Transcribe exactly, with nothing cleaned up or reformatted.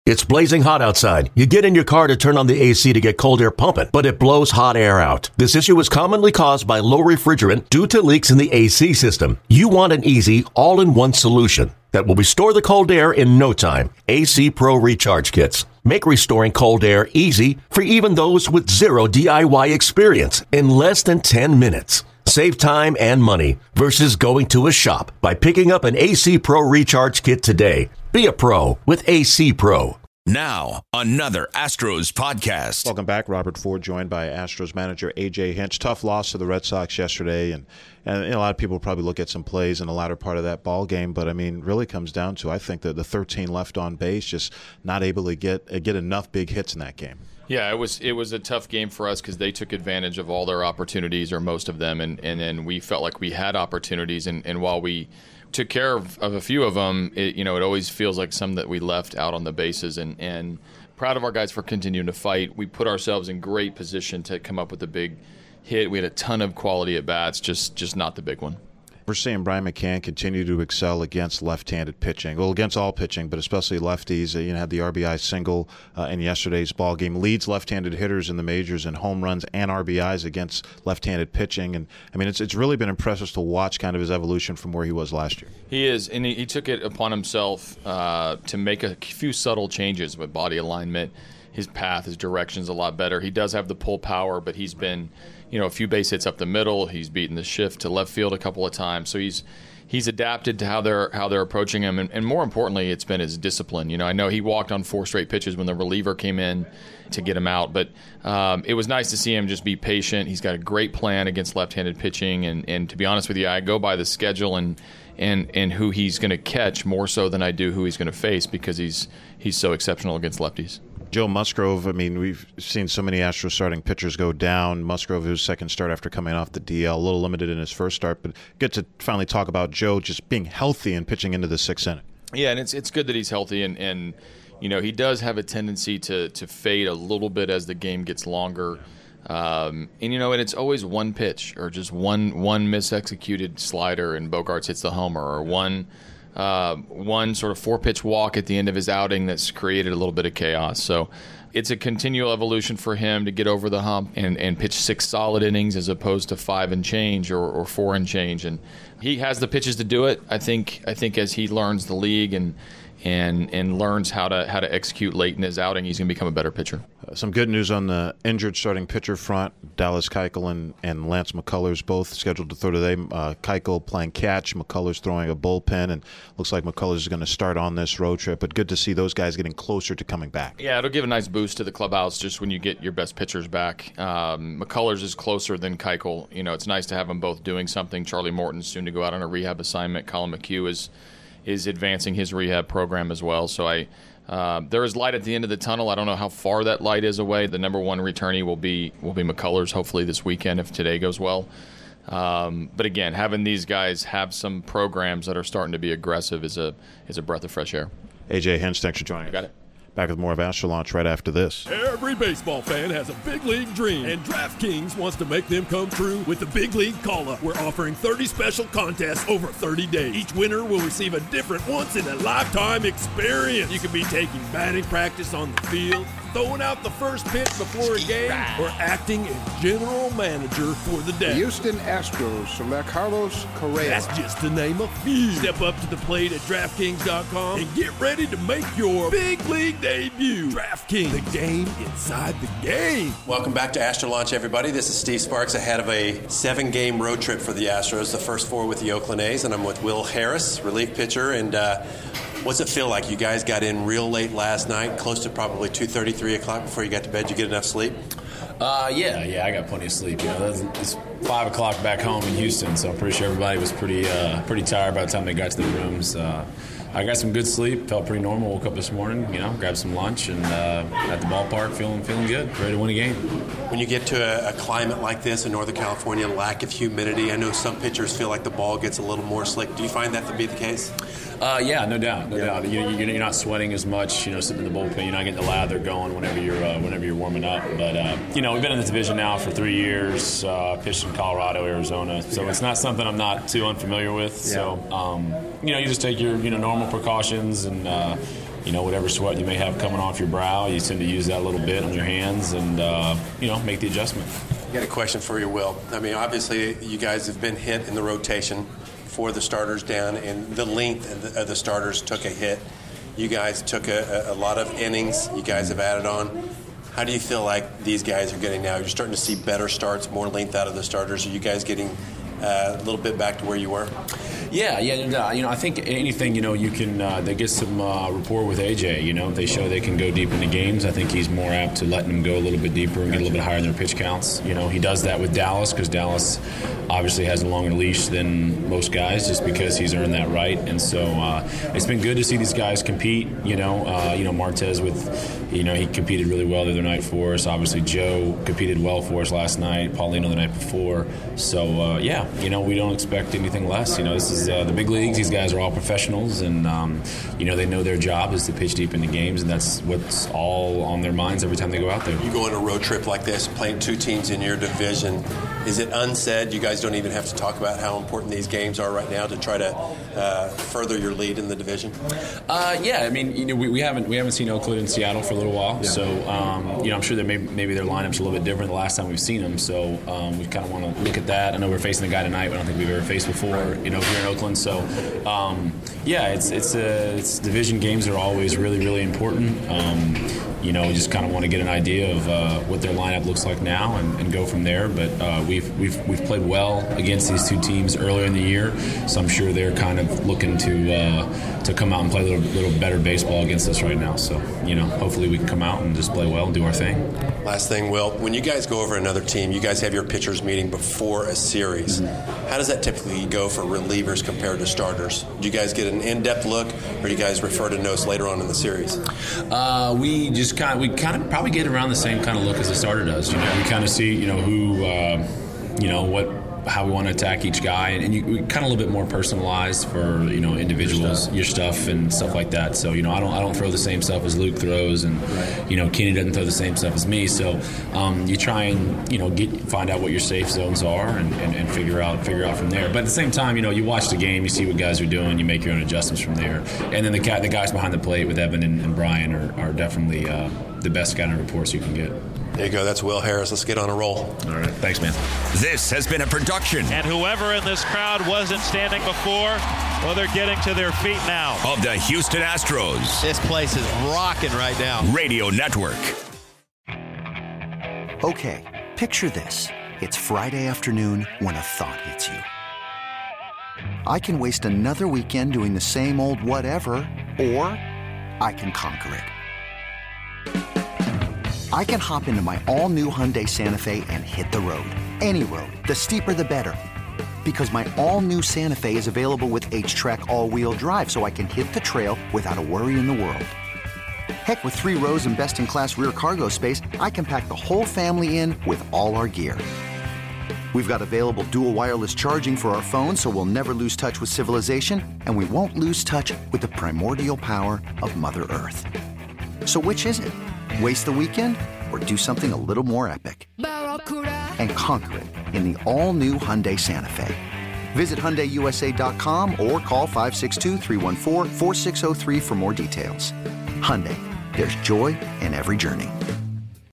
It's blazing hot outside. You get in your car to turn on the A C to get cold air pumping, but it blows hot air out. This issue is commonly caused by low refrigerant due to leaks in the A C system. You want an easy, all-in-one solution that will restore the cold air in no time. A C Pro Recharge Kits make restoring cold air easy for even those with zero D I Y experience in less than ten minutes. Save time and money versus going to a shop by picking up an A C Pro Recharge Kit today. Be a pro with A C Pro. Now, another Astros podcast. Welcome back. Robert Ford joined by Astros manager A J Hinch. Tough loss to the Red Sox yesterday, and, and you know, a lot of people will probably look at some plays in the latter part of that ball game, but I mean, really comes down to, I think, that the thirteen left on base, just not able to get get enough big hits in that game. Yeah, it was it was a tough game for us because they took advantage of all their opportunities, or most of them, and and then we felt like we had opportunities, and, and while we took care of, of a few of them, it, you know, it always feels like some that we left out on the bases, and, and proud of our guys for continuing to fight. We put ourselves in great position to come up with a big hit. We had a ton of quality at bats, just just not the big one. We're seeing Brian McCann continue to excel against left-handed pitching. Well, against all pitching, but especially lefties. You know, had the R B I single uh, in yesterday's ball game. Leads left-handed hitters in the majors in home runs and R B Is against left-handed pitching. And I mean, it's it's really been impressive to watch kind of his evolution from where he was last year. He is, and he, he took it upon himself uh, to make a few subtle changes with body alignment. His path, his direction's a lot better. He does have the pull power, but he's been, you know, a few base hits up the middle. He's beaten the shift to left field a couple of times. So he's he's adapted to how they're how they're approaching him, and, and more importantly, it's been his discipline. You know, I know he walked on four straight pitches when the reliever came in to get him out, but um, it was nice to see him just be patient. He's got a great plan against left-handed pitching, and, and to be honest with you, I go by the schedule and and and who he's going to catch more so than I do who he's going to face, because he's he's so exceptional against lefties. Joe Musgrove, I mean, we've seen so many Astros starting pitchers go down. Musgrove, his second start after coming off the D L, a little limited in his first start, but good to finally talk about Joe just being healthy and pitching into the sixth inning. Yeah, and it's it's good that he's healthy, and, and you know, he does have a tendency to, to fade a little bit as the game gets longer. Um, and, you know, and it's always one pitch or just one one misexecuted slider and Bogaerts hits the homer, or one – Uh, one sort of four-pitch walk at the end of his outing that's created a little bit of chaos. So it's a continual evolution for him to get over the hump and, and pitch six solid innings as opposed to five and change or, or four and change. And he has the pitches to do it. I think I think as he learns the league and and and learns how to how to execute late in his outing, he's going to become a better pitcher. Uh, some good news on the injured starting pitcher front. Dallas Keuchel and, and Lance McCullers both scheduled to throw today. Uh, Keuchel playing catch, McCullers throwing a bullpen, and looks like McCullers is going to start on this road trip. But good to see those guys getting closer to coming back. Yeah, it'll give a nice boost to the clubhouse just when you get your best pitchers back. Um, McCullers is closer than Keuchel. You know, it's nice to have them both doing something. Charlie Morton's soon to go out on a rehab assignment. Colin McHugh is is advancing his rehab program as well. So I, uh, there is light at the end of the tunnel. I don't know how far that light is away. The number one returnee will be will be McCullers, hopefully this weekend if today goes well. Um, but again, having these guys have some programs that are starting to be aggressive is a is a breath of fresh air. A J Hinch, thanks for joining us. Got it. Back with more of Astro Launch right after this. Every baseball fan has a big league dream, and DraftKings wants to make them come true with the Big League Call-Up. We're offering thirty special contests over thirty days. Each winner will receive a different once-in-a-lifetime experience. You could be taking batting practice on the field, throwing out the first pitch before a game, or acting as general manager for the day. Houston Astros select Carlos Correa. That's just to name a few. Step up to the plate at DraftKings dot com and get ready to make your big league debut. DraftKings, the game inside the game. Welcome back to Astro Launch, everybody. This is Steve Sparks ahead of a seven-game road trip for the Astros, the first four with the Oakland A's, and I'm with Will Harris, relief pitcher. And uh, what's it feel like? You guys got in real late last night, close to probably two thirty, three o'clock before you got to bed. Did you get enough sleep? Uh, yeah, yeah, I got plenty of sleep. You know, it's five o'clock back home in Houston, so I'm pretty sure everybody was pretty, uh, pretty tired by the time they got to their rooms. Uh, I got some good sleep, felt pretty normal. Woke up this morning, you know, grabbed some lunch, and uh, at the ballpark, feeling feeling good, ready to win a game. When you get to a, a climate like this in Northern California, lack of humidity, I know some pitchers feel like the ball gets a little more slick. Do you find that to be the case? Uh, yeah, no doubt, no yeah. doubt. You, you're not sweating as much, you know, sitting in the bullpen. You're not getting the lather going whenever you're uh, whenever you're warming up. But uh, you know, we've been in this division now for three years. Uh, pitched in Colorado, Arizona, so yeah. It's not something I'm not too unfamiliar with. Yeah. So um, you know, you just take your you know normal precautions and. Uh, you know, whatever sweat you may have coming off your brow, you tend to use that a little bit on your hands and, uh, you know, make the adjustment. I got a question for you, Will. I mean, obviously, you guys have been hit in the rotation for the starters down, and the length of the, of the starters took a hit. You guys took a, a lot of innings. You guys have added on. How do you feel like these guys are getting now? You're starting to see better starts, more length out of the starters. Are you guys getting uh, a little bit back to where you were? Yeah, yeah, and, uh, you know, I think anything, you know, you can, uh, they get some uh, rapport with A J, you know, if they show they can go deep into games, I think he's more apt to letting them go a little bit deeper and get a little bit higher in their pitch counts. You know, he does that with Dallas because Dallas obviously has a longer leash than most guys just because he's earned that right. And so uh, it's been good to see these guys compete, you know, uh, you know, Martez with, you know, he competed really well the other night for us. Obviously Joe competed well for us last night, Paulino the night before. So, uh, yeah, you know, we don't expect anything less. You know, this is Uh, the big leagues. These guys are all professionals, and um, you know they know their job is to pitch deep into games, and that's what's all on their minds every time they go out there. You go on a road trip like this, playing two teams in your division. Is it unsaid? You guys don't even have to talk about how important these games are right now to try to uh, further your lead in the division. Uh, yeah, I mean, you know, we, we haven't we haven't seen Oakland and Seattle for a little while, yeah. so um, you know, I'm sure that maybe, maybe their lineup's a little bit different the last time we've seen them. So um, we kind of want to look at that. I know we're facing a guy tonight we don't think we've ever faced before, you know, here in Oakland. So um, yeah, it's it's, uh, it's division games are always really really important. Um, you know, we just kind of want to get an idea of uh, what their lineup looks like now and, and go from there. But uh, we've we've we've played well against these two teams earlier in the year, so I'm sure they're kind of looking to uh, to come out and play a little, little better baseball against us right now. So you know, hopefully we can come out and just play well and do our thing. Last thing, Will, when you guys go over another team, you guys have your pitchers meeting before a series. Mm-hmm. How does that typically go for relievers compared to starters? Do you guys get an in-depth look, or do you guys refer to notes later on in the series? Uh, we just kind of, we kind of probably get around the same kind of look as the starter does. You know, we kind of see, you know, who, uh, you know, what, how we want to attack each guy, and you, we kind of a little bit more personalized for, you know, individuals, your stuff. your stuff and stuff like that. So, you know, I don't I don't throw the same stuff as Luke throws, and you know, Kenny doesn't throw the same stuff as me. So um, you try and, you know, get find out what your safe zones are and, and, and figure out figure out from there. But at the same time, you know, you watch the game, you see what guys are doing, you make your own adjustments from there. And then the the guys behind the plate with Evan and, and Brian are, are definitely uh, the best scouting reports you can get. There you go. That's Will Harris. Let's get on a roll. All right. Thanks, man. This has been a production. And whoever in this crowd wasn't standing before, well, they're getting to their feet now. Of the Houston Astros. This place is rocking right now. Radio Network. Okay, picture this. It's Friday afternoon when a thought hits you. I can waste another weekend doing the same old whatever, or I can conquer it. I can hop into my all-new Hyundai Santa Fe and hit the road. Any road. The steeper, the better. Because my all-new Santa Fe is available with H-Track all-wheel drive, so I can hit the trail without a worry in the world. Heck, with three rows and best-in-class rear cargo space, I can pack the whole family in with all our gear. We've got available dual wireless charging for our phones, so we'll never lose touch with civilization, and we won't lose touch with the primordial power of Mother Earth. So which is it? Waste the weekend or do something a little more epic? And conquer it in the all-new Hyundai Santa Fe. Visit Hyundai U S A dot com or call five six two, three one four, four six zero three for more details. Hyundai, there's joy in every journey.